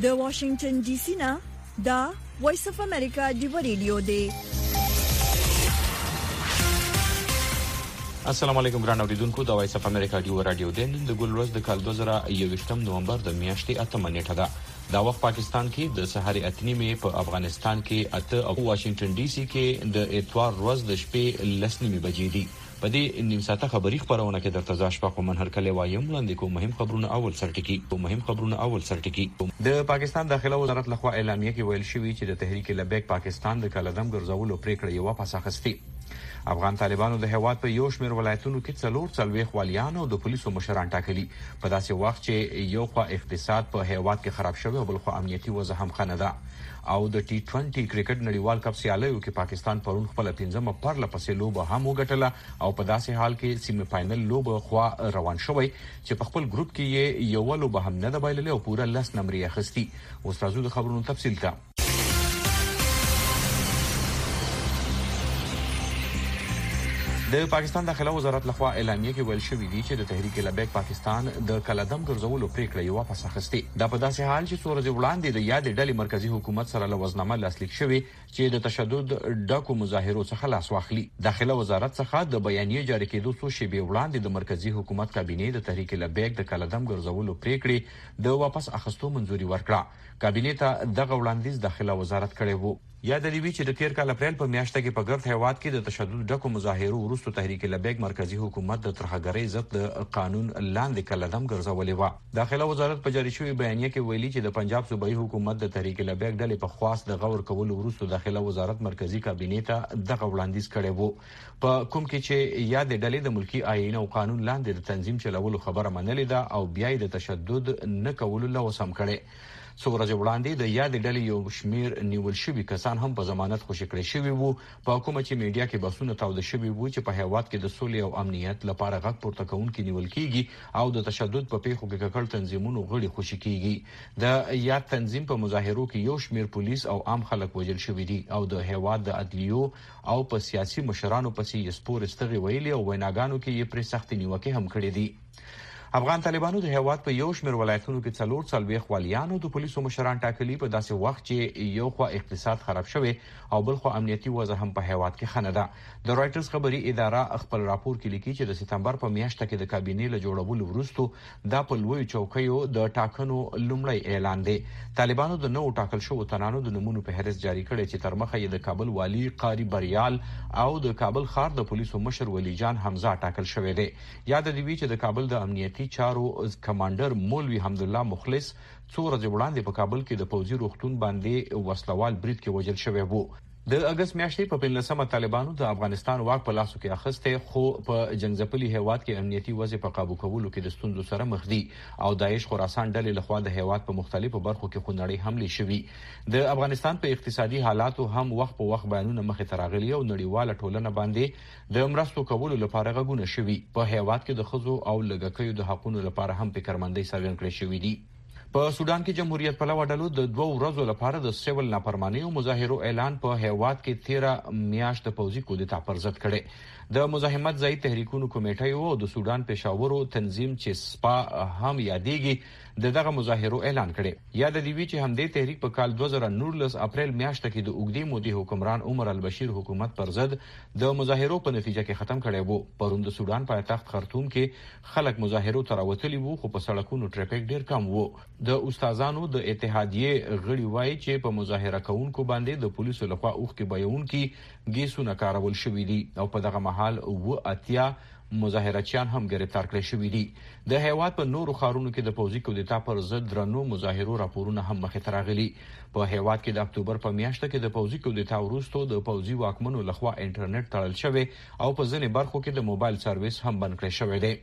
د واشنگټن ډي سي نه دا وایس اف امریکا دی ریډیو دی. السلام علیکم ګران اوریدونکو، د وایس اف امریکا دی رادیو دی. نن د ګل ورځ د کال 2021 نومبر د میاشتې 8 نیټه ده. دا وخت پاکستان کې د سحر 8 په افغانستان کې 8 او واشنگټن ډي سي کې د اتوار ورځ د شپې 10 بجې دي. په دې نیم ساعته خبری خبرونه کې درته ځا شپه کوم هرکله وایم وړاندې کوم مهم خبرونه اول سرټکی. د پاکستان داخله وزارت لخوا اعلامیه کې ویل شوی چې د تحریک لبیک پاکستان د کالدم ګرځولو پریکړه یې واپس اخیستې. افغان طالبانو د هیواد په یو شمېر ولایتونو کې 4 والیان او د پولیسو مشران ټاکلي په داسې وخت چې یو خوا اقتصاد په هیواد کې خراب شوی او بل خوا امنیتي وضع هم خنه ده. او د T20 کرکټ نړیوال کپ سیالیو کې پاکستان پرون خپل 5مه پرله پسې لوبه هم وګټله او په داسې حال کې سیمه فائنل لوبه خوا روان شوی چې په خپل ګروپ کې یو لوبه هم نه د بایللې او پوره 10 نمرې اخیستي. اوس راځو د خبرونو تفصیل ته. د پاکستان داخله وزارت لخوا اعلامیه کې ویل شوی دی چې د تحریک لبیک پاکستان د کالدم ګرځولو پریکړه یې واپس اخیستې. دا په داسې حال چې څو ورځې وړاندې د یاد ډلې مرکزی حکومت سره لوزنامه لاسلیک شوی چې د تشدد ډکو مظاهرو څخه لاس واخلي. داخله وزارت څخه د بیانیه جاری کېدو څو شېبې وړاندې د مرکزی حکومت کابینه د تحریک لبیک د کالدم ګرځولو پریکړې د واپس اخیستو منځوري ورکړه. کابینه ته دغه وړاندیز داخله وزارت کړی وو. یاد دی چې د تیر کال اپریل په میاشت کې په ګرد هیواد کې د تشدد ډکو مظاهرو وروسته تحریک لبیک مرکزی حکومت د ترهګرۍ ضد د قانون لاندې کالدم ګرځولې و. داخله وزارت په جاری شوی بیانیه کې ویلي چې د پنجاب صوبایي حکومت د تحریک لبیک ډلې په خواست د غور کولو وروسته داخله وزارت مرکزی کابینه ته دغه وړاندیز کړی وو، په کوم کې چې یاد ډلې د ملکی آئین او قانون لاندې د تنظیم چلولو خبره منلې ده او بیا د تشدد نه کولو لوس هم کړي. څو ورځې وړاندې د یاد ډلې یو شمیر نیول شوي کسان هم په ضمانت خوشي کړي شوي وو، په کومه چې میډیا کې بحثونه تاوده شوي وو چې په هیواد کې د سولې او امنیت لپاره غږ پورته کوونکي نیول کیږي او د تشدد په پیښو کې ککړ تنظیمونو غړي خوشي کیږي. د یاد تنظیم په مظاهرو کې یو شمیر پولیس او عام خلک وژل شوي دي او د هیواد د عدلیو او په سیاسي مشرانو پسې یې سپور استغي ویلي او ویناګانو کې یې پرې سختې نیوکې هم کړې دي. افغان طالبانو د هیواد په یو شمېر ولایتونو کې 4 والیانو د پولیسو مشران ټاکلي په داسې وخت چې یو خوا اقتصاد خراب شوی او بل خوا امنیتي وضع هم په هیواد کې خنه ده. د رائټرز خبري اداره خپل راپور کې لیکي چې د سپتمبر په میاشت کې د کابینې له جوړولو وروسته دا په لوی چوکیو د ټاکنو لومړی اعلان دی. طالبانو د نو ټاکل شوو تنانو د نمونه په هرڅ جاری کړي چې تر مخه یې د کابل والی قاری بریال او د کابل ښار د پولیسو مشر ولی جان حمزه ټاکل شوی دی. یاد دی چې د کابل د امنیتي چارو کمانډر مولوی حمدالله مخلص څو ورځې وړاندې په کابل کې د پوځي روغتون باندې وسلوال برید کې وژل شوی وو. د اگست میاشتې په 15مه طالبانو د افغانستان واک په لاسو کې اخیسته، خو په جنگځپلي هیواد کې امنیتي وضع په قابو کولو کې د ستونزو سره مخ دي او داعش خراسان ډلې لخوا د هیواد په مختلفو برخو کې خونړۍ حملې شوي. د افغانستان په اقتصادي حالاتو هم وخت په وخت بیانونه مخې ته راغلي او نړیواله ټولنه باندې د مرستو کولو لپاره غږونه شوي. په هیواد کې د ښځو او لږکیو د حقوقو لپاره هم فکرمندۍ څرګند کړې شوې دي. په سودان کې جمهوریت پلوه ډلو د 2 ورځو لپاره د سیول نافرمانی او مظاهرو اعلان په هیواد کې 13 میاشت د پوځي کودتا پر ضد کړي. د مزاحمت ځای تحریکونو کمیټه او د سودان پېښورو تنظیم چې سپا هم یادېږي دغه مظاهرو اعلان کړي. یاد دی چې همدې تحریک په کال 2019 اپریل میاشت کې د اوګدې مودې حکمران عمر البشیر حکومت پر ضد د مظاهرو په نتیجه کې ختم کړي وو. پرون د سودان پایتخت خرطوم کې خلک مظاهرو ته راوتلي وو، خو په سړکونو ټریفیک ډیر کم وو. د استادانو د اتحادیه غړي وایي چې په مظاهره کوونکو باندې د پولیسو لخوا اوښکې بهونکي ګیسونه کارول شوې دي او په دغه مهال 80 مظاهرچیان هم گرفتار کړي شوي دي. د هیواد په نورو ښارونو کې د پوځي کودتا پر ضد درنو مظاهرو راپورونه هم مخې ته راغلي. په هیواد کې د اکتوبر په میاشت کې د پوځي کودتا وروسته د پوځي واکمنو لخوا انټرنیټ تړل شوی او په ځینې برخو کې د موبایل سرویس هم بند کړی شوی دی.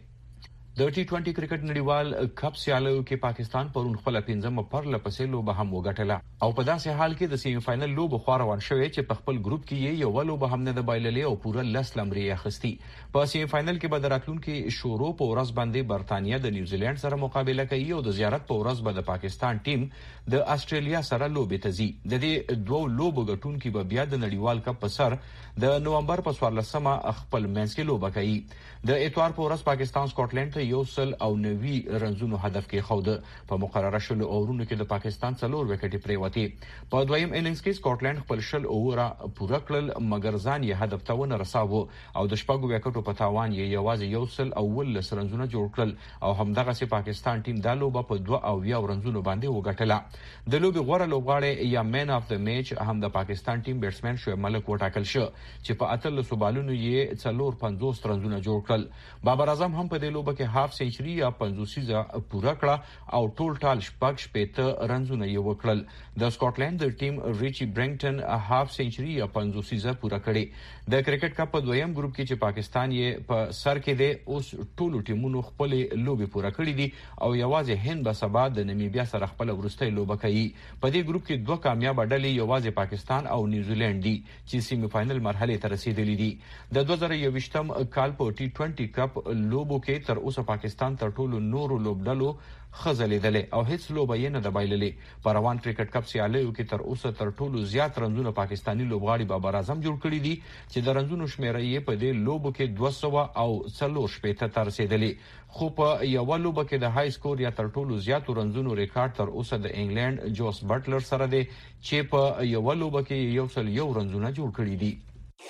د T20 کرکټ نړیوال کپ سیالیو کې پاکستان پرون خپل 5مه پرله پسې لوبه هم وګټله او په داسې حال کې د سیمه فائنل لوبه خو روان شوې چې په خپل ګروپ کې یو لوبه هم نه د بایللې او پوره 10 نمرې اخیستي. په سیمه فائنل کې به د راتلونکي شورو په ورځ باندې برتانیا د نیوزیلند سره مقابله کوي او د زیارت په ورځ به د پاکستان ټیم د استرالیا سره لوبې ته ځي. د دې دوه لوبو ګټونکي به بیا د نړیوال کپ په سر د نومبر په 14مه خپل منځ کې لوبه کوي. د اتوار په ورځ پاکستان سکاټلند ته 190 رنزونو هدف کې خود په مقرره شل اورونو کې د پاکستان 4 وکټې پریوتي. په دویم اننګز کې سکاټلند خپل شل اوره پوره کړل مګر ځان یې هدف ته ونه رساوه او د شپږو وکټو په تاوان یې یوازې 1 رنزونه جوړ کړل او همدغه سي پاکستان ټیم د لوبه په 2 رنزونو باندې وګټله. د لوبي غوړه لوبغاړی یا مین اف د میچ هم د پاکستان ټیم بیټسمن شعیب ملک وټاکل شو چې په 13 بالونو یې 450 رنزونه جوړ کړل. بابر اعظم هم په دې لوبه کې هاف سنچري یا 50 پوره کړه او ټول ټال شپږ رنزونه یې وکړل. د سکاټلند د ټیم ریچی برینګټن هاف سنچري یا 50 پوره کړې. د کرکټ کپ په دویم ګروپ کې چې پاکستان یې په سر کې دی اوس ټولو ټیمونو خپل لوبي پوره کړې دي او یوازې هند به سبا د نمیبیا سره خپل ورستۍ لوبه کوي. په دې ګروپ کې 2 کامیاب ډلې یوازې پاکستان او نیوزیلند دي چې سیمه فائنل مرحله ته رسیدلې دي. د 2021م کال په T20 کپ لوبو کې تر اوسه پاکستان تر ټولو نورو لوبډلو خزلیدلې او هیڅ لوبه یې نه د بایللې. په روان کرکټ کپ سیالیو کې تر اوسه تر ټولو زیات رنزونه پاکستانی لوبغاړي بابر اعظم جوړ کړي دي چې د رنزونو شمیره یې په دې لوبو کې 200 او 400 ته رسیدلې. خو په یو لوبه کې د های سکور یا تر ټولو زیات رنزونو ریکارډ تر اوسه د انګلند جوس بټلر سره دی چې په یو لوبه کې 101 رنزونه جوړ کړي دي.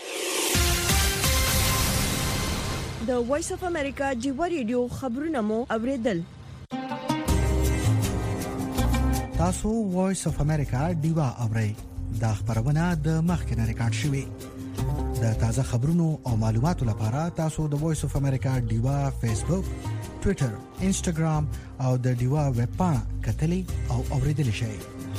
د وایس اف امریکا ډیوا ریډیو خبرونه مو اوریدل. تاسو وایس اف امریکا ډیوا اورئ. دا خبرونه د مخکنه ریکارډ شوې. د تازه خبرونو او معلوماتو لپاره تاسو د وایس اف امریکا ډیوا فیسبوک، ټوئیټر، انسټاګرام او د ډیوا ویب پاڼه کتلې او اوریدل شئ.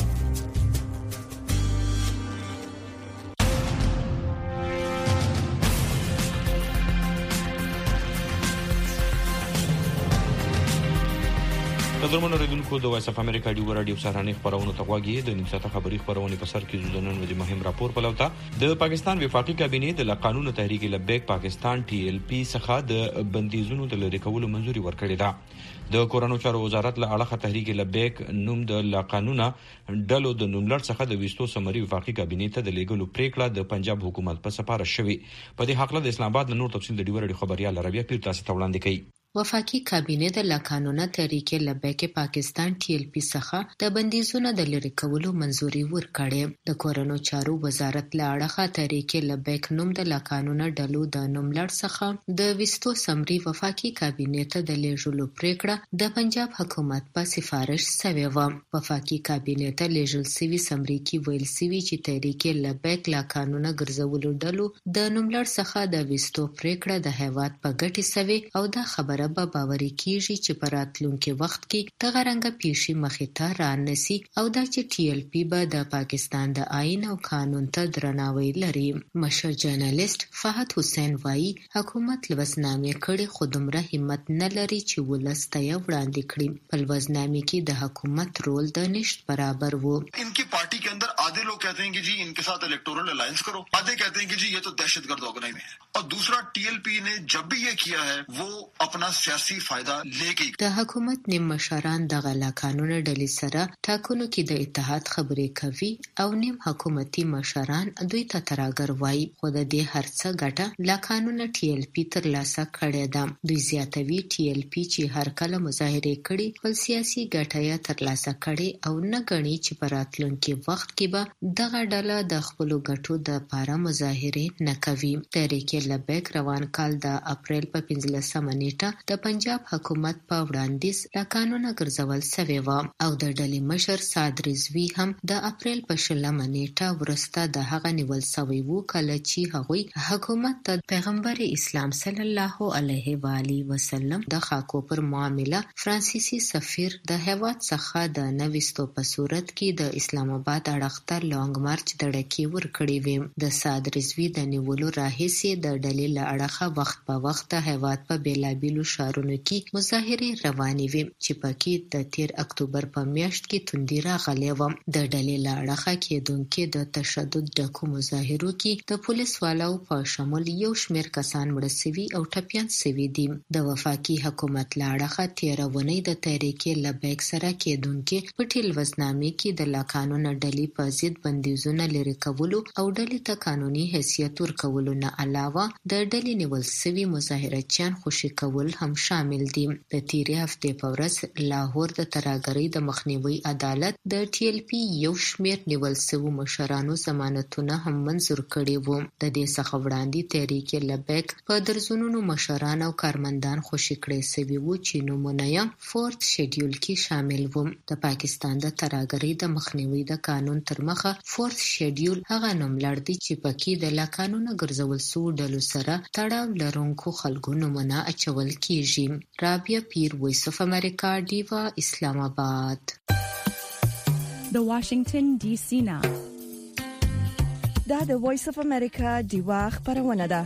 قدرمن اوریدونکو د وایس اف امریکا ډیو رادیو سهارنۍ خبرونه ته غوږی د نیم ساعته خبري خبرونه په سر کې زودنن ودی مهم راپور پلوتا. د پاکستان وفاقي کابینې د قانون تحریک لبیک پاکستان TLP څخه د بندیزونو د لری کولو منځوري ورکړې ده. د کورونو چارو وزارت له اړخه تحریک لبیک نوم د قانون ډلو د نوملړ څخه د وستو سمري وفاقي کابینې ته د لیګلو پریکړه د پنجاب حکومت په سفارش شوی. په دې حق له د اسلام آباد نور تفصیل د ډیو رادیو خبريال ربيع پیر تاسو ته وړاندې کوي. وفاقي کابینې د قانون تحریک لبیک پاکستان TLP څخه د بندیزونو د لری کولو منځوري ورکړې. د کورونو چارو وزارت له اړخه تحریک لبیک نوم د قانون ډلو د نوملړ څخه د وستو سمري وفاقي کابینې ته د لیږلو پریکړه د پنجاب حکومت په سفارش شوی و. وفاقي کابینې ته لیږل شوی سمري کې ویل شوی چې تحریک لبیک قانون ګرځولو ډلو د نوملړ څخه د وستو پریکړه د هیواد په ګټه شوی او د خبره به باوري کیږي چې په راتلونکي وخت کې دغه رنګه پیښې مخې ته رانسی او دا چې TLP به د پاکستان د آئین او قانون ته درناوی لري. مشر جرنالست فهد حسین وایي حکومت لوزنامې کړي خو دومره همت نه لري چې ولس ته یې وړاندې کړي. په لوزنامې کې د حکومت رول د نشت برابر و. इनकी पार्टी के अंदर आधे लोग कहते हैं कि जी इनके साथ इलेक्टोरल अलायंस करो, आधे कहते हैं कि जी ये तो दहशतगर्द ऑर्गेनाइजेशन है, और दूसरा TLP ने जब भी ये किया है वो अपना सियासी फायदा लेके. د حکومت نیم مشران دغه قانون ډلې سره ټاکنو کې د اتحاد خبرې کوي او نیم حکومتي مشران دوی ته تراګر وایي. خو د دې هرڅه ګټه لا قانون TLP ترلاسه کړې ده. دوی زیاتوي TLP چې هر کله مظاهره کړي خپل سیاسي ګټه یې ترلاسه کړي او نه غني چې په راتلونکي وخت کې به دغه ډله د خپل ګټو د لپاره مظاهره نه کوي. تحریک لبیک روان کال د اپریل په 15 نیټه د پنجاب حکومت په وړاندیز د قانون ګرځول شوی و او د ډلې مشر سعد رضوی هم د اپریل په 16 نیټه ورسته د هغه نیول شوی وو کله چې هغوی حکومت ته پیغمبر اسلام صلی الله علیه و آله وسلم د خاکو پر معامله فرانسیسي سفیر د هیواد څخه د نوښتو په صورت کې د اسلام آباد اړخته لانګ مارچ دړکی ورکړی وي. د سعد رضوی د نیولو راهیسې د ډلې له اړخه وخت په وخت هیواد په بیلابیلو شهرونو کې مظاهرې روانې وي چې پکې د 13 اکتوبر په میاشت کې توندي راغلې و. د ډلې له اړخه کېدونکو د تشدد ډکو مظاهرو کې د پولیس والو په شمول یو شمېر کسان مړه شوي او ټپیان شوي دي. د وفاقي حکومت له اړخه 13 ونې د تحریک لبیک سره کېدونکو په ټلویزیونامې کې د قانون ډلې په ضد بندیزونه لري کولو او ډلې ته قانوني حیثیت ورکولو نه علاوه د ډلې نیول شوي مظاهرچیان خوشي کول هم شامل دي. د تیرې هفتې په ورځ لاهور د ترهګرۍ د مخنیوي عدالت د TLP یو شمېر نیول شوو مشرانو ضمانتونه هم منظور کړي وو. د دې څخه وړاندې تحریک لبیک په درزونونو مشران او کارمندان خوشي کړي شوي وو چې نومونه یې فورث شیډیول کې شامل وو. د پاکستان د ترهګرۍ د مخنیوي د قانون تر مخه فورث شیډیول هغه نوملړ دی چې پکې د لاقانونه ګرځول شوو ډلو سره تړاو لرونکو خلکو نومونه اچول کیږي. رابعه پیر، وایس اف امریکا، ډیوا، اسلام آباد. د واشنگټن ډي سي نه دا د وایس اف امریکا ډیوا خبرونه ده.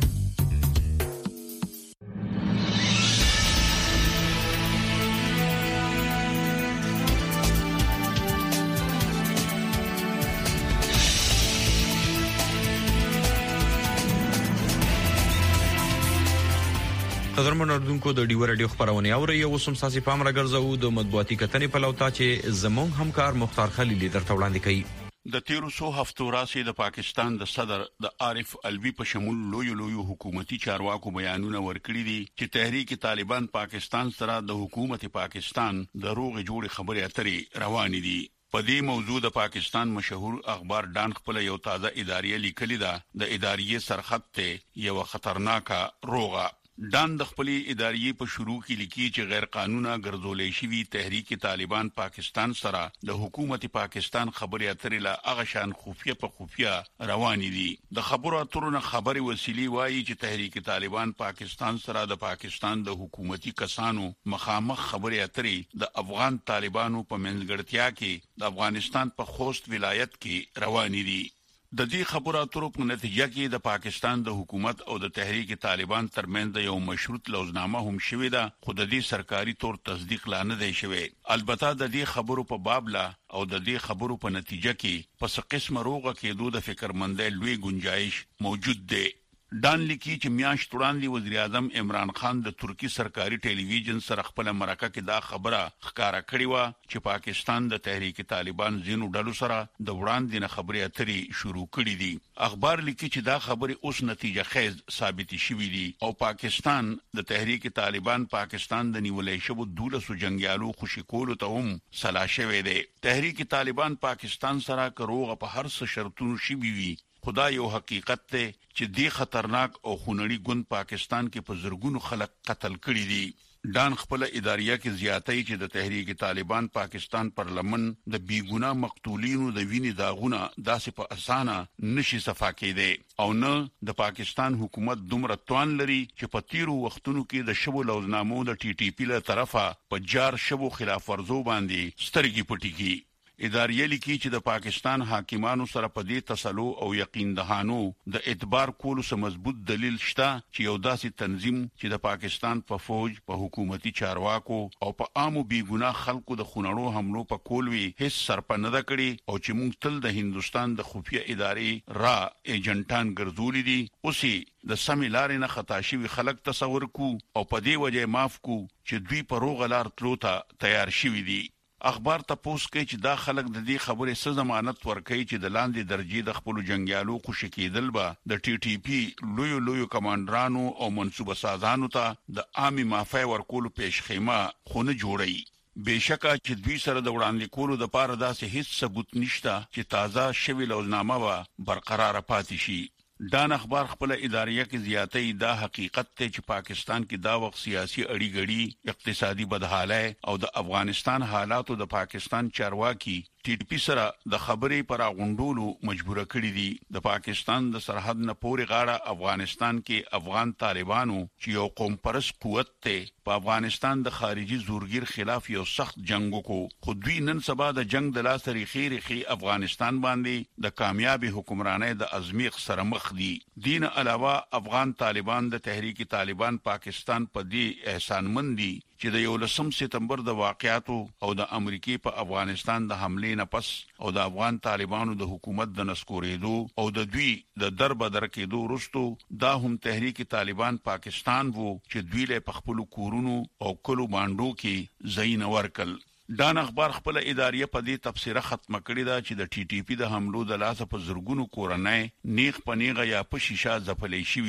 قدرمن اردوونکو د ډیو رادیو خبرونه اوري او سم ساسي پام راګرځو د مطبوعاتي کتنې په لوتا چې زمون همکار مختار خلیل درته وړاندې کوي. د 1300 هفتو راسي د پاکستان د صدر د عارف الوی په شمول لوی حکومتي چارواکو بیانونه ورکړي دي چې تحریک طالبان پاکستان سره د حکومت پاکستان د روغ جوړ خبرې اترې روان دي. په دې موضوع د پاکستان مشهور اخبار ډان خپل یو تازه اداري لیکلي ده. د اداري سرخط ته یو خطرناکه روغه ډان د خپل اداري په شروع کې لیکي چې غیر قانوني ګرځولې شوی تحریک طالبان پاکستان سره د حکومت پاکستان خبرې اترې لا هغه شان خفیه روان دي. د خبرو اترو نه خبري وسیلې وایي چې تحریک طالبان پاکستان سره د پاکستان د حکومتي کسانو مخامخ خبرې اترې د افغان طالبانو په منځګړتیا کې د افغانستان په خوست ولایت کې روان دي. د دې خبرو اترو په نتیجه کې د پاکستان د حکومت او د تحریک طالبان ترمنځ یو مشروط لوزنامه هم شوې ده، خو د دې سرکاري تور تصدیق لا نه دی شوی. البته د دې خبرو په باب لا او د دې خبرو په نتیجه کې پس قسم روغه کېدو د فکرمندۍ لوی گنجائش موجود دی. ډان لیکي چې میاشت وړاندې وزیر اعظم عمران خان د ترکی سرکاري ټلویزیون سره خپل مرکه کې دا خبره ښکارا کړې و چې پاکستان د تحریک طالبان زینو ډلو سره د وړاندې نه خبرې اترې شروع کړې دي. اخبار لیکي چې دا خبره اوس نتیجه خیز ثابت شوې دي او پاکستان د تحریک طالبان پاکستان د نیولې شوو 12 جنگیالو خوشی کولو ته هم سلا شوې ده. تحریک طالبان پاکستان سره کروغه په هر څه شرطونو شي وي. خدا یو حقیقت ته چې دی خطرناک او خونړی ګوند پاکستان کې په زرګونو خلک قتل کړي دي. ډان خپل اداریه کې زیاتې چې د تحریک طالبان پاکستان پارلمان د بیګونا مقتولینو د وینې داغونه داسې په اسانه نشي صفا کېده او نه د پاکستان حکومت دومره توان لري چې په تیرو وختونو کې د شبو لوزنامو د TTP له طرفه په جار شبو خلاف ورزو باندې سترګې پټي کی. اداریه لیکي چې د پاکستان حاکمانو سره په دې تسلو او یقین دهانو د اعتبار کولو سم مضبوط دلیل شته چې یو داسې تنظیم چې د پاکستان په فوج په حکومتي چارواکو او په عامو بیګناه خلکو د خونړو حملو په کولوي هیڅ سرپنه ده کړي او چې موږ تل د هندستان د خفیه ادارې را ایجنټان ګرځولې دي. اوسې د سمې لارې نه خطا شوي خلک تصور کو او په دې وجه معاف کو چې دوی په روغ لار تلو ته تیار شوي دي. اخبار تاسو کوي چې دا خلک د دې خبرې څه ضمانت ورکړي چې د لاندې درجه د خپل جنگیالو خوشی کېدل به د TTP لوی کمانډرانو او منصوبه سازانو ته د عامي مافیا ورکول پیشخیمه خونه جوړي. بهشکه چې دوی سره د وړاندې کولو د پاره داسې هیڅ ثبوت نشته چې تازه شوی لوزنامه به برقرار پاتې شي. ډان اخبار خپل اداریه کې زیاتې دا حقیقت ته چې پاکستان کې دا وخت سیاسي اړیګړي اقتصادي بدحالۍ او د افغانستان حالاتو د پاکستان چارواکي TTP سره د خبرې پر غونډولو مجبور کړی دي. د پاکستان د سرحد نه پورې غاړه افغانستان کې افغان طالبانو چې یو قوم پرست قوت ته په افغانستان د خارجي زورګیر خلاف یو سخت جنگ وکړو، خو دوی نن سبا د جنگ د لاس ریخي افغانستان باندې د کامیابی حکمرانۍ د ازمیخ سره مخ دي. دین علاوه افغان طالبان د تحریک طالبان پاکستان په دې احسانمند دي چې د 11 سپتمبر د واقعاتو او د امریکای په افغانستان د حمله نه پس او د افغان طالبانو د حکومت د نسکورېدو او د دوی د دربدر کېدو وروسته دا هم تحریک طالبان پاکستان وو چې دوی له خپل کورونو او کلو باندو کې زین ورکل. ډان اخبار خپل اداریه په دې تفسیره ختمه کړې ده چې د TTP د حملو د لاسه په زرګونو کورنۍ نیغ پنیغه یا په شیشه ځپلې شوې دي.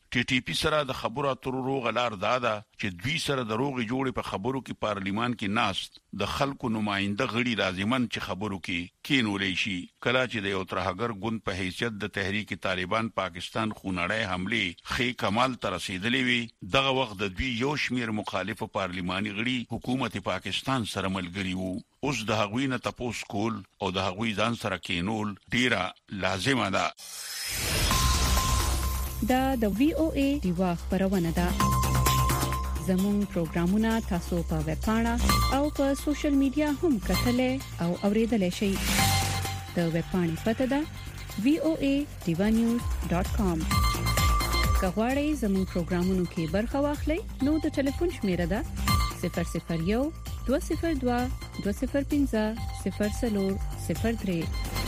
ټي ټي پی سره د خبرو اترو روغلار دادا چې دوی سره د روغي جوړې په خبرو کې پارلیمان کې ناست د خلکو نماینده غړي لازمن چې خبرو کې کینولې شي کله چې د یو ترهګر ګوند په حیثیت د تحریک طالبان پاکستان خونړی حمله خې کمال تر رسیدلې وي دغه وخت د دوی یو شمیر مخالف پارلیماني غړي حکومت پاکستان سره ملګری وو اوس د هغوی نه تاسو کول او د هغوی ځان سره کینول ډیره لازمه ده دا د وی او ای دیوا خبرونه ده زموږ پروگرامونه تاسو په ویب پاڼه او په سوشل میډیا هم کتلې او اوریدلې شئ د ویب پاڼې پته ده voanews.com کغواړئ زموږ پروگرامونو کې برخه واخلئ نو د ټلیفون شمیره ده 001 202 205 0003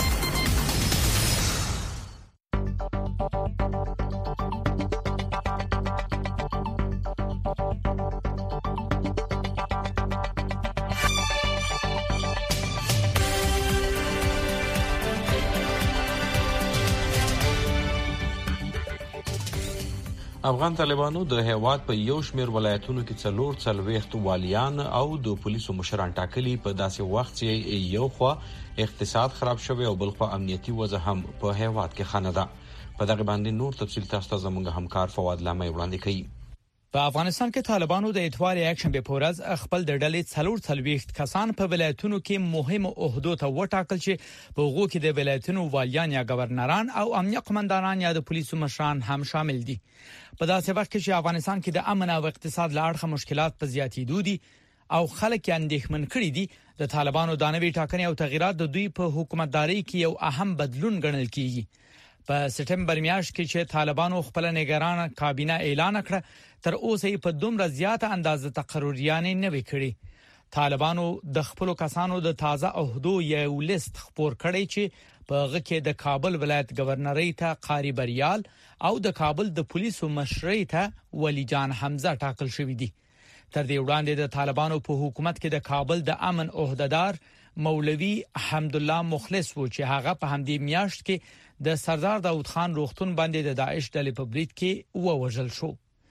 افغان طالبانو د هیواد په یو شمیر ولایتونو کې 4 والیان او د پولیسو مشران ټاکلي په داسې وخت چې یو خوا اقتصاد خراب شوی او بل خوا امنیتي وضع هم په هیواد کې خنه ده په دغه باندې نور تفصیل تاسو ته زموږ همکار فواد لامي وړاندې کوي په افغانستان کې طالبانو د اتوار اکشن به پورز خپل د ډلې 4 کسان په ولایتونو کې مهم عہدو ته وټاکل چې په هغه کې د ولایتونو والیان یا گورنران او امنیت قومندانان یا د پولیسو مشران هم شامل دي په داسې وخت کې چې افغانستان کې د امن او اقتصاد لاړه مشکلات په زیاتېدو دي او خلک یې اندېښمن کړي دي د طالبانو د نوي ټاکنې او تغیرات د دوی په حکومتداري کې یو اهم بدلون ګڼل کیږي په سپټمبر میاشت کې چې طالبانو خپل نگران کابینه اعلان کړ تر اوسه په دومره زیاته اندازه تقرریان نه وکړي طالبانو د خپل کسانو د تازه عہدو یو لیست خپور کړی چې په هغه کې د کابل ولایت گورنرۍ ته قاری بریال او د کابل د پولیسو مشرۍ ته ولی جان حمزه ټاکل شوی دي تر دې وړاندې د طالبانو په حکومت کې د کابل د امن عہدیدار مولوی حمد الله مخلص و چې هغه په همدې میاشت کې د سردار داوود خان روغتون باندې د داعش ډلې په برید کې ووژل شو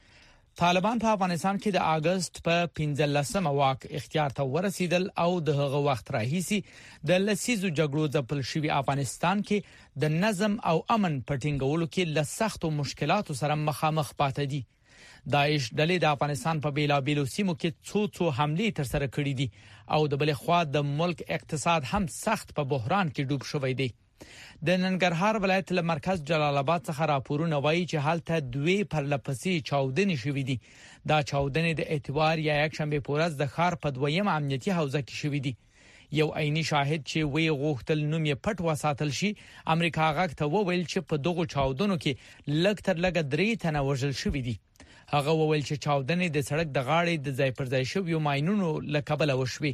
طالبان په افغانستان کې د اگست په 15مه واک اختیار ته ورسیدل او د هغه وخت راهیسي د لسیزو جګړو ځپل شوی افغانستان کې د نظم او امن پټینګولو کې له سختو مشکلاتو سره مخامخ پاتې دي داعش ډلې د افغانستان په بیلابیلو سیمو کې څو حملې تر سره کړې دي او د بل خوا د ملک اقتصاد هم سخت په بحران کې ډوب شوی دی د ننګرهار ولایت له مرکز جلال آباد څخه راپورونه وایي چې حالت دوی پر لپسې چاودنې شوې دي دا چاودنې د اتوار یا یکشنبه پورز د ښار په دویم امنیتي حوزه کې شوې دي یو عیني شاهد چې وی غوښتل نوم یې پټ وساتل شي امریکا غاک ته وویل چې په دغه چاودنو کې لږ تر لږه 3 تنه وژل شوې دي هغه وویل چې چاودنې د سړک د غاړې د ځای پر ځای شویو ماینونو لکبل وشوي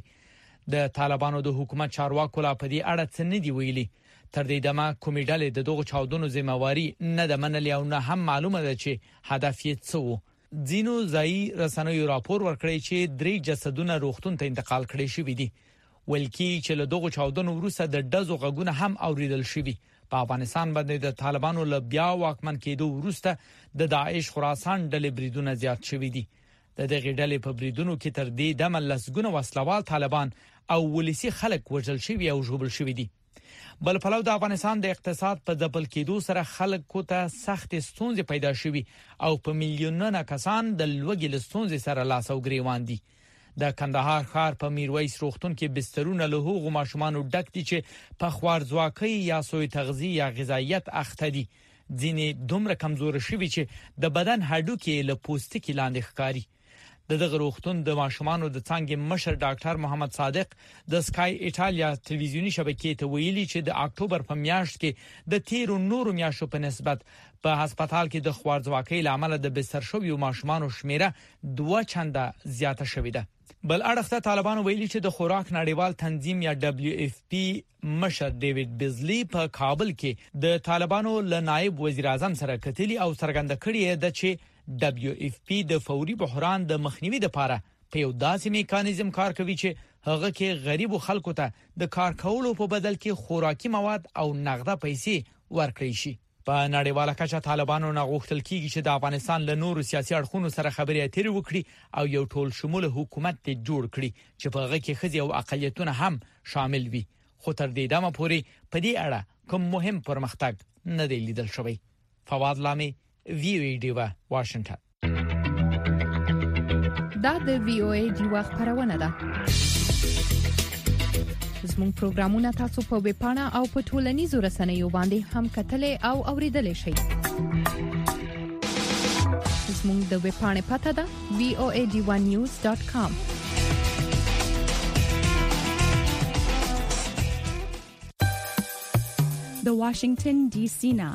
د طالبانو د حکومت چارواکو لا په دې اړه څه نه دی ویلي تر دې دمه کومې ډلې د دغه چاودنو ذمہواری نه د منلې او نه هم معلومه ده چې هدف یې څه و ځینو ځای رسنیو راپور ورکړی چې 3 جسدونه روغتون ته انتقال کړي شوی دي ولکې چې له دغه چاودنو وروسته د ډزو غږونه هم اوریدل شوی په افغانستان باندې د طالبانو له بیا واکمن کېدو وروسته د داعش خراسان ډلې بریدونه زیات شوی دي د دغه ډلې په بریدونو کې تر دې دمه لسګونه وسلوال طالبان او ولسی خلک وژل شوی او ژوبل شوی دي بل پلو د افغانستان د اقتصاد په ځپل کېدو سره خلکو ته سخت ستونزې پیدا شوي او په میلیونونو کسان د لوږې له ستونزې سره لاس او ګریوان دي د کندهار ښار په میرویس روغتون کې بسترونه له هغو ماشومانو ډک دي چې په خوارځواکۍ یا سوء تغذیه یا غذایت اخته دي ځینې دومره کمزور شوي چې د بدن هډوکي له پوستکي لاندې ښکاري دغه روغتون د ماشومانو د څنګه مشر ډاکټر محمد صادق د سکای ایټالیا ټلویزیونی شبکې ته ویلي چې د اکتوبر په میاشت کې د 13 نورو میاشتو په نسبت په هسپتال کې د خوارځواکۍ لامل د بستر شویو ماشومانو شمیره 2 چنده زیاته شوې ده بل اړخته طالبانو ویلي چې د خوراک نړیوال تنظیم یا WFP مشر ډیوډ بیزلی په کابل کې د طالبانو له نائب وزیر اعظم سره کتلی او څرګنده کړی دی چې WFP د فوري بحران د مخنیوي لپاره په یو داسې میکانیزم کار کوي چې هغه کې غریب خلکو ته د کار کولو په بدل کې خوراکي مواد او نقده پیسې ورکړي شي په نړیواله کچه طالبانو نه غوښتل کیږي چې د افغانستان له نورو سیاسي اړخونو سره خبرې اترې وکړي او یو ټول شموله حکومت ته جوړ کړي چې په هغه کې ښځې او اقلیتونه هم شامل وي. خو تر دې دمه پورې په دې اړه کوم مهم پرمختګ نه دی لیدل شوی. فواد لامي VOA ډیوا واشنگټن. دا د VOA ډیوا خبرونه ده. زموږ پروګرامونه تاسو په ویب پاڼه او په ټولنیزو رسنیو باندې هم کتلې او اوریدلې شئ. زموږ د ویب پاڼې پته ده voadivanews.com. د واشنگټن ډي سي نه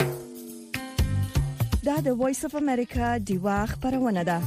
دا د وایس اف امریکا ډیوا خبرونه ده.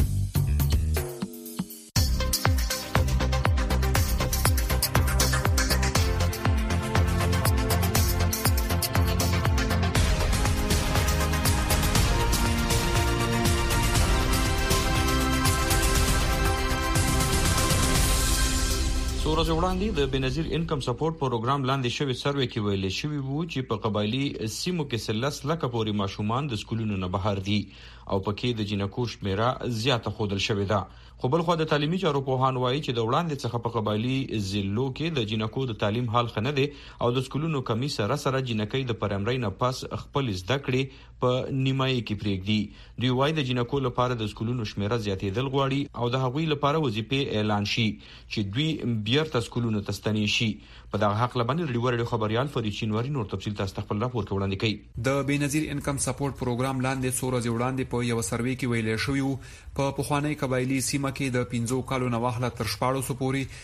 ورځ وړاندې د بنظیر انکم سپورټ پروګرام لاندې شوی سروې کې ویل شوی وو چې په قبایلی سیمو کې 13 لک پورې ماشومان د سکولونو نه بهر دي او پکې د جنکو شمیره زیاته خودل شوې ده. خو بل خو د تعلیمي چارو په هان وایي چې د وړاندې څخه په قبایلی ضلعو کې د جنکو د تعلیم حال خنه دي او د سکولونو کمی سره جنکې د پرایمري نه پاس خپل زده کړې په نیمایي کې پریږدي. دوی وایي د جنکو لپاره د سکولونو شمیره زیاتېدل غواړي او د هغوی لپاره وظیفې اعلان شي چې دوی بیرته سکولونو ته ستنې شي. په دغه حق لبنې ریډیو خبريال فرید شینواری نور تفصیل تاسو خپل راپور کې وړاندې کوي. د بنظیر انکم سپورټ پروګرام لاندې سورځ وړاندې په یو سروې کې ویل شوی په پخوانی قبایلی سیمه کې د 15 کالو نه واخله تر 14 پورې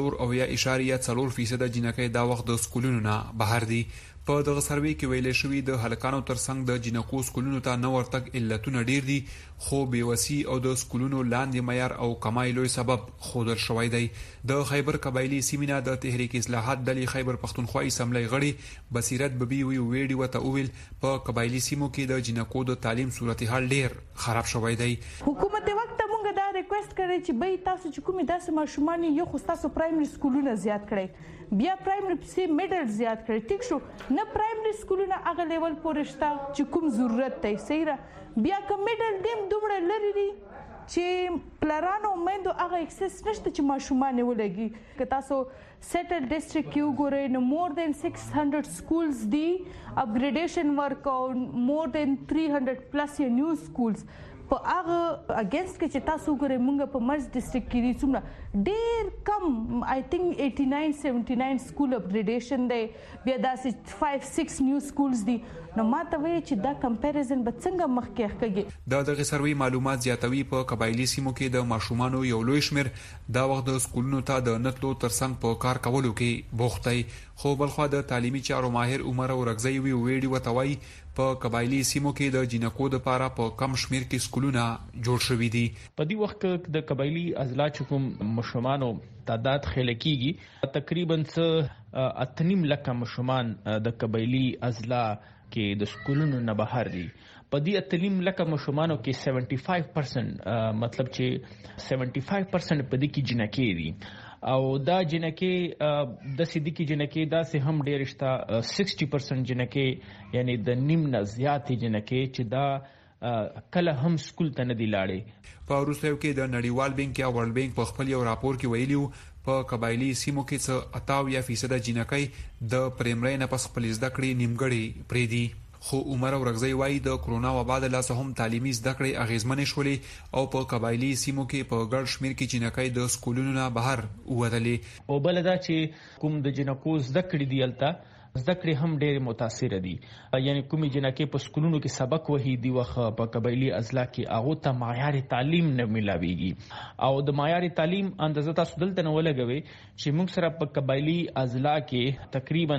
4.4% جنکې دا وخت د سکولونو نه بهر دي. په دغه سروې کې ویل شوی د هلکانو ترڅنګ د جنکو سکولونو ته نو ورتګ علتونه ډیر دي خو بیوسی او د سکولونو لاندې معیار او کمای لوی سبب خودل شوی دی. د خیبر قبایلی سیمینه د تحریک اصلاحات ډلې خیبر پښتونخوا اسمبلی غړي بصیرت ببي ویډیو ته ویل په قبایلی سیمو کې د جنکو د تعلیم صورتحال ډیر خراب شوی دی. حکومت وخت مونږ دا ریکوست کړی چې به تاسو چې کومې داسې ماشومان یو خو تاسو پرایمري سکولونه زیات کړئ بیا پرایمري پسې میډل زیات کړئ. ټیک شو نه پرایمري سکولونه هغه لیول پورې شته چې کوم ضرورت دی صحیح را بیا کوم میډل دیم دومره لري دي چې پلارانو مېندو هغه اکسس نشته چې ماشومان ولګي. که تاسو سیټل ډیسټریکټ کې وګورئ نو مور دین 600 سکولز دي اپګریډیشن ورک او مور دین 300 پلس نیو سکولز په هغه اگینست کې چې تاسو ګورئ مونږ په مرز ډیسټریکټ کې دي څومره ډیر کم آی تھنک 89-79 سکول اپګریډیشن دی بیا داسې 5-6 نیو سکولز دي. نو ماته وایي چې دا کمپیریزن به څنګه مخکې کېږي. دغه سروې معلومات زیاتوي په قبایلی سیمو کې د ماشومانو یو لوی شمیر دا وخت د سکولونو ته د نتلو ترڅنګ په کار کولو کې بوخت دی. خو بلخوا د تعلیمي چارو ماهر عمر اورغزی ویډیو توای په قبایلی سیمو کې د جنکو د لپاره په کم شمیر کې سکولونه جوړ شوي دي. په دې وخت کې د قبایلی اضلاع کوم مشمانو تعداد خلکیږي تقریبا 8.5 لک مشمان د قبایلی اضلاع کې د سکولونو نه بهر دي. په دې 8.5 لک مشمانو کې 75% مطلب چې 75% په دې کې جنکې دي او دا جنکې د سیدی کې جنکې دا سه هم ډیر شته 60% جنکې یعنی د نیم نه زیات جنکې چې دا کله هم سکول ته نه دی لاړې. په روسیو کې د نړیوال بانک یا ورلد بانک په خپل یو راپور کې ویلیو په قبایلی سیمو کې څه 88% جنکې د پرایمري نه پس خپل زده کړې نیمګړې پرې دي. خو عمر اورغزی وایي د کرونا وبا د لاسه هم تعلیمي زده کړې اغیزمنې شولې او په قبایلی سیمو کې په ګډ شمیر کې جنکې د سکولونو نه بهر ووتلې. او بل دا چې کوم د جنکو زده کړې دی الته زده کړې هم ډېر متاثر دي یعنی کومې جنکې په سکولونو کې سبق وهي دی وخت په قبایلی اضلاع کې هغه ته معیار تعلیم نه ملاويږي او د معیار تعلیم اندازه تاسو دلته نه ولګوي چې موږ سره په قبایلی اضلاع کې تقریبا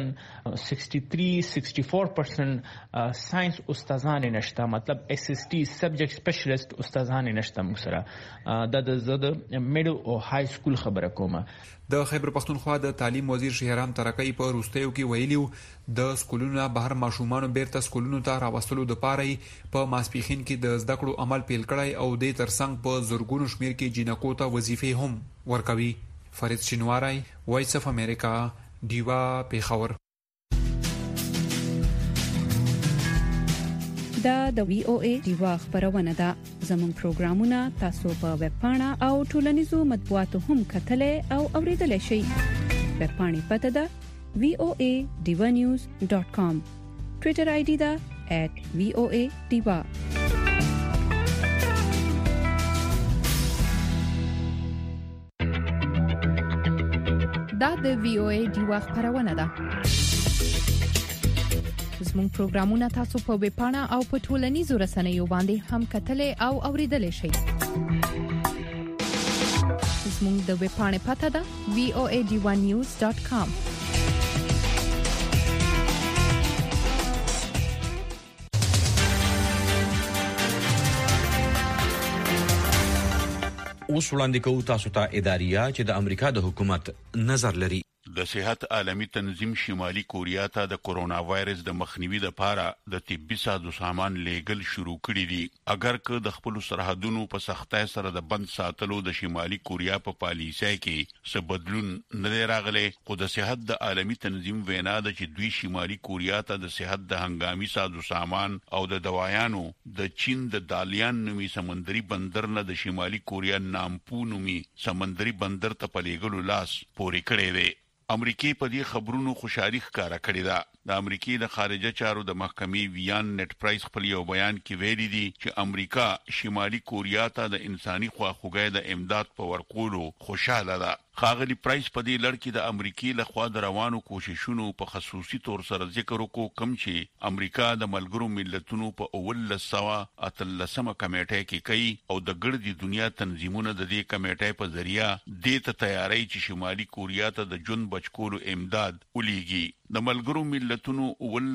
63-64% ساينس استادان نشته مطلب SST سبجیکټ سپیشلیست استادان نشته موږ سره د میډل او های سکول خبره کومه. د خیبر پښتونخوا د تعلیم وزیر شهرام ترکی په روستیو کې ویلیو د سکولونو بهر ماشومان بیرته سکولونو ته راوستلو د پاره په ماسپیخین کې د زده کړو عمل پیل کړای او د ترڅنګ په زورګونو شمیر کې جنکو ته وظیفې هم ورکوي. فرید شینواری وایس اف امریکا دیوا پیښور. دا د VOA دیوا خبرونه ده. زموږ پروګرامونه تاسو په ویب پاڼه او ټولنیزو مطبوعاتو هم کتلای او اوریدلای شئ. ویب پاڼې پته ده voadivanews.com. ټوئیټر آی ډي ده @voadiva. دا د VOA دیوا خبرونه ده. زموږ پروګرامونه تاسو په ویب پاڼه او په ټولنیزو رسنیو باندې هم کتلای او اوریدلای شئ. زموږ د ویب پاڼې پته ده voadivanews.com. اوس وړاندې کوو تاسو ته اداریه چې د امریکا د حکومت نظر لري. د صحت عالمي تنظیم شمالي کوریا ته د کورونا وایرس د مخنیوي لپاره د طبي سازو سامان لیږل شروع کړي دي. اگر که د خپل سرحدونو په سختۍ سره د بند ساتلو د شمالي کوریا په پالیسۍ کې څه بدلون نه راغلی، خو د صحت د عالمي تنظیم وینا ده چې دوی شمالي کوریا ته د صحت د هنګامي سازو سامان او د دوايانو د چین د دالیان نومي سمندري بندر نه د شمالي کوریا نامپو نومي سمندري بندر ته په لیږلو لاس پورې کړی دی. امریکای په دې خبرونو خوشالي ښکارا کړې ده. د امریکای د خارجه چارو د محکمې ویان نت پرایس خپل یو بیان کې ویلي دي چې امریکا شمالي کوریا ته د انساني خواخوږۍ د امداد په ورکولو خوشاله ده. خاغلی پرایس په دې لړ کې د امریکای لخوا د روانو کوششونو په خصوصي تور سره ذکر وکړ کوم چې امریکا د ملګرو ملتونو په 1913 کمیټه کې کوي او د ګړدي دنیا تنظیمونه د دې کمیټې په ذریعہ د تیاری چې شمالي کوریا ته د جون بچکولو امداد ولېږي. د ملګرو ملتونو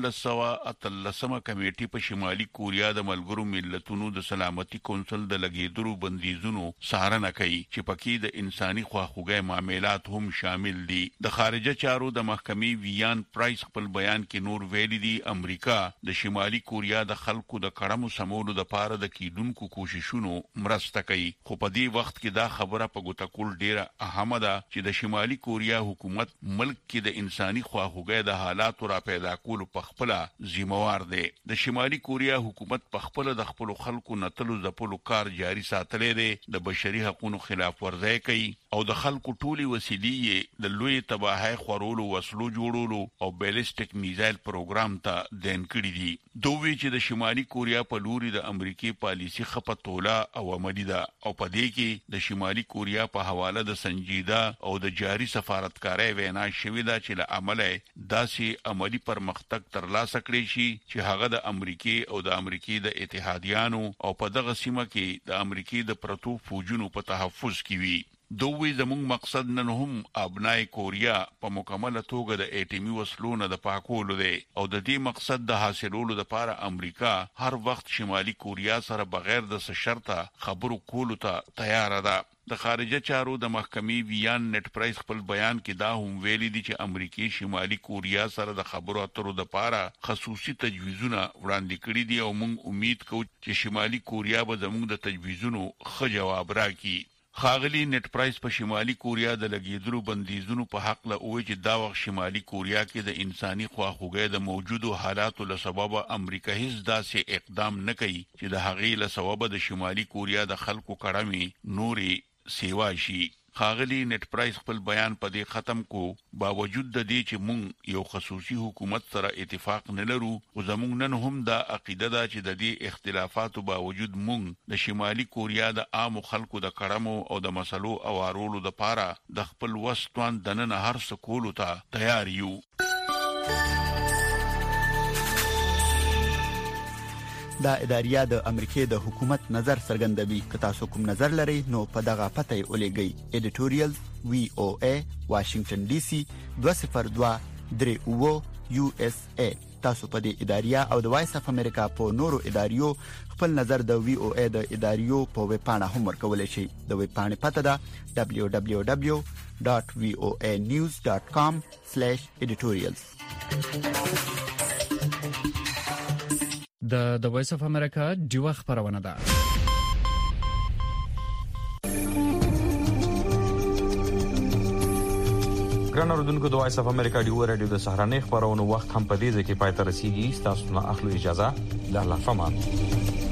1913 کمیټې په شمالي کوریا د ملګرو ملتونو د سلامتي کونسل د لګیدلو بندیزونو څارنه کوي چې پکې د انساني خواخوږۍ معاملات هم شامل دي. د خارجه چارو د محکمې ویان پرایس خپل بیان کې نور ویلي دي امریکا د شمالي کوریا د خلکو د کړمو سمولو لپاره د کیدونکو کوششونو مرسته کوي، خو په دې وخت کې دا خبره په ګوته کول ډیره اهمه ده چې د شمالي کوریا حکومت ملک کې د انساني خواخوږۍ د حالات را پیدا کولو په خپل ذمہوار دی. د شمالي کوریا حکومت په خپل د خپل خلکو نتلو ځپلو کار جاري ساتلې دی، د بشري حقوقو خلاف ورزي کوي او د خلکو ټولي وسیلې د لوی تباہي خورولو وسلو جوړولو او بیلستیک میزایل پروګرام ته دین کړی دي. دوی چې د شمالي کوریا په لوري د امریکای پالیسي خپتوله او عملی ده او په دې کې د شمالي کوریا په حواله د سنجیده او د جاري سفارتکارۍ وینا شوې ده چې له عمله داسې عملی پرمختګ ترلاسه کړي شي چې هغه د امریکای او د امریکای د اتحادیانو او په دغه سیمه کې د امریکای د پرتو فوجونو په تحفظ کې وي. دوی زموږ مقصد نن هم ابنای کوریا په مکمله توګه د ایټمی وسلو نه د پاکولو دی او د دې مقصد د حاصلولو لپاره امریکا هر وخت شمالي کوریا سره بغیر د شرطه خبرو کولو ته تیار ده. د خارجه چارو د محکمې ویان نت پرایس خپل بیان کې دا هم ویلي دي چې امریکای شمالي کوریا سره د خبرو اترو لپاره خصوصي تجویزونه وړاندې کړي دي او موږ امید کوو چې شمالي کوریا به زموږ د تجویزونو ښه جواب راکړي. خاغلی نت پرایس په شمالي کوریا د لګیدلو بندیزونو په حق له وایي چې دا وخت شمالي کوریا کې د انساني خواخوږۍ د موجودو حالاتو له سببه امریکا هیڅ داسې اقدام نه کوي چې د هغې له سببه د شمالي کوریا د خلکو کړمې نوري سیوا شي. خاغلی نت پرایس خپل بیان په دې ختم کو باوجود د دې چې مونږ یو خصوصي حکومت سره اتفاق نه لرو او زمونږ نن هم دا عقیده ده چې د دې اختلافاتو باوجود مونږ د شمالي کوریا د عام خلکو د کړمو او د مسلو اوارولو لپاره د خپل وسطوان دننه هر څه کولو ته تیار یو. دا اداریه د امریکای د حکومت نظر څرګندوي. که تاسو کوم نظر لرئ نو په دغه پته یې ولېږئ. editorial VOA Washington DC 20238 USA. تاسو په دې اداریه او د وایس اف امریکا په نورو اداریو خپل نظر د VOA د اداریو په ویب پاڼه هم ورکولای شئ. د ویب پاڼې پته ده www.voanews.com/editorials. د وایس اف امریکا دیوا خبرونه ده. ګران اوردونکو د وایس اف امریکا ډیو رادیو د سهارنې خبرونو وخت هم په دې ځکه پای ته رسیدي. تاسو نه اخلو اجازه. لا فمان.